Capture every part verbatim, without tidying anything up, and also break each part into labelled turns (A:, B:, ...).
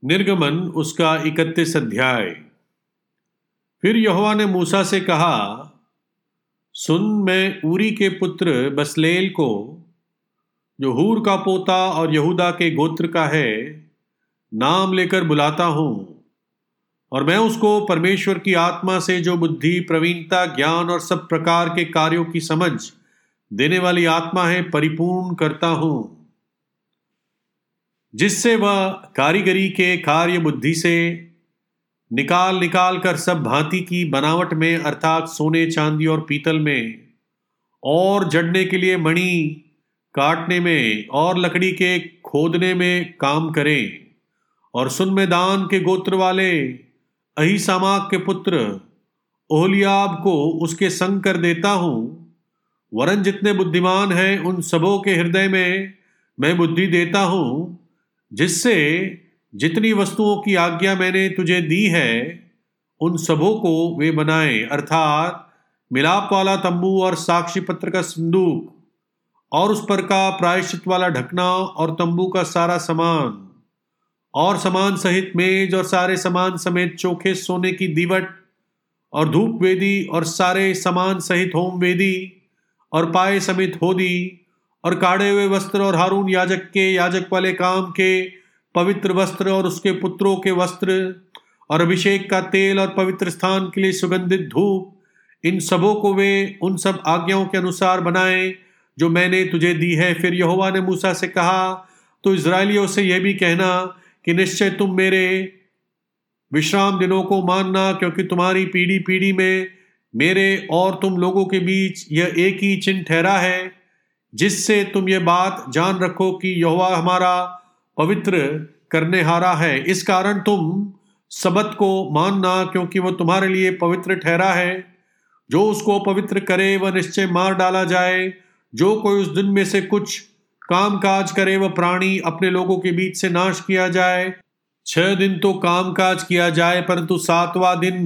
A: निर्गमन उसका इकतीस अध्याय। फिर यहोवा ने मूसा से कहा, सुन, मैं ऊरी के पुत्र बसलेल को, जो हूर का पोता और यहूदा के गोत्र का है, नाम लेकर बुलाता हूँ, और मैं उसको परमेश्वर की आत्मा से जो बुद्धि, प्रवीणता, ज्ञान और सब प्रकार के कार्यों की समझ देने वाली आत्मा है, परिपूर्ण करता हूँ, जिससे वह कारीगरी के कार्य बुद्धि से निकाल निकाल कर सब भांति की बनावट में, अर्थात सोने, चांदी और पीतल में, और जड़ने के लिए मणि काटने में और लकड़ी के खोदने में काम करें। और सुन, मैं दान के गोत्र वाले अहीसामाक के पुत्र ओहलियाब को उसके संग कर देता हूँ, वरन जितने बुद्धिमान हैं उन सबों के हृदय में मैं बुद्धि देता हूँ, जिससे जितनी वस्तुओं की आज्ञा मैंने तुझे दी है उन सबों को वे बनाएं, अर्थात मिलाप वाला तंबू और साक्षी पत्र का संदूक और उस पर का प्रायश्चित वाला ढकना और तंबू का सारा सामान और सामान सहित मेज और सारे सामान समेत चोखे सोने की दीवट और धूप वेदी और सारे सामान सहित होम वेदी और पाए समेत होदी और काढ़े हुए वस्त्र और हारून याजक के याजक वाले काम के पवित्र वस्त्र और उसके पुत्रों के वस्त्र और अभिषेक का तेल और पवित्र स्थान के लिए सुगंधित धूप, इन सबों को वे उन सब आज्ञाओं के अनुसार बनाए जो मैंने तुझे दी है। फिर यहोवा ने मूसा से कहा, तो इस्राएलियों से यह भी कहना कि निश्चय तुम मेरे विश्राम दिनों को मानना, क्योंकि तुम्हारी पीढ़ी पीढ़ी में मेरे और तुम लोगों के बीच यह एक ही चिन्ह ठहरा है, जिससे तुम ये बात जान रखो कि यहोवा हमारा पवित्र करने हारा है। इस कारण तुम सबत को मानना, क्योंकि वह तुम्हारे लिए पवित्र ठहरा है। जो उसको पवित्र करे वह निश्चय मार डाला जाए। जो कोई उस दिन में से कुछ काम काज करे वह प्राणी अपने लोगों के बीच से नाश किया जाए। छह दिन तो काम काज किया जाए, परंतु सातवां दिन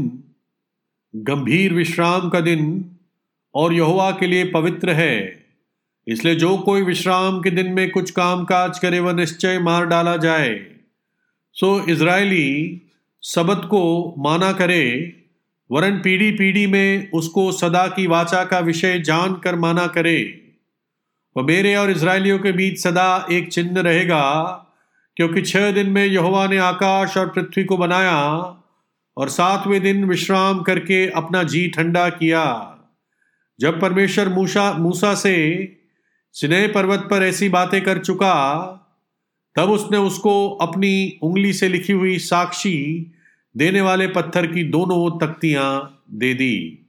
A: गंभीर विश्राम का दिन और यहोवा के लिए पवित्र है। इसलिए जो कोई विश्राम के दिन में कुछ काम काज करे वह निश्चय मार डाला जाए। सो इज़राइली सबत को माना करे, वरन पीढ़ी पीढ़ी में उसको सदा की वाचा का विषय जान कर माना करे। वह मेरे और इज़राइलियों के बीच सदा एक चिन्ह रहेगा, क्योंकि छह दिन में यहोवा ने आकाश और पृथ्वी को बनाया और सातवें दिन विश्राम करके अपना जी ठंडा किया। जब परमेश्वर मूसा मूसा से सिनै पर्वत पर ऐसी बातें कर चुका, तब उसने उसको अपनी उंगली से लिखी हुई साक्षी देने वाले पत्थर की दोनों तख्तियां दे दी।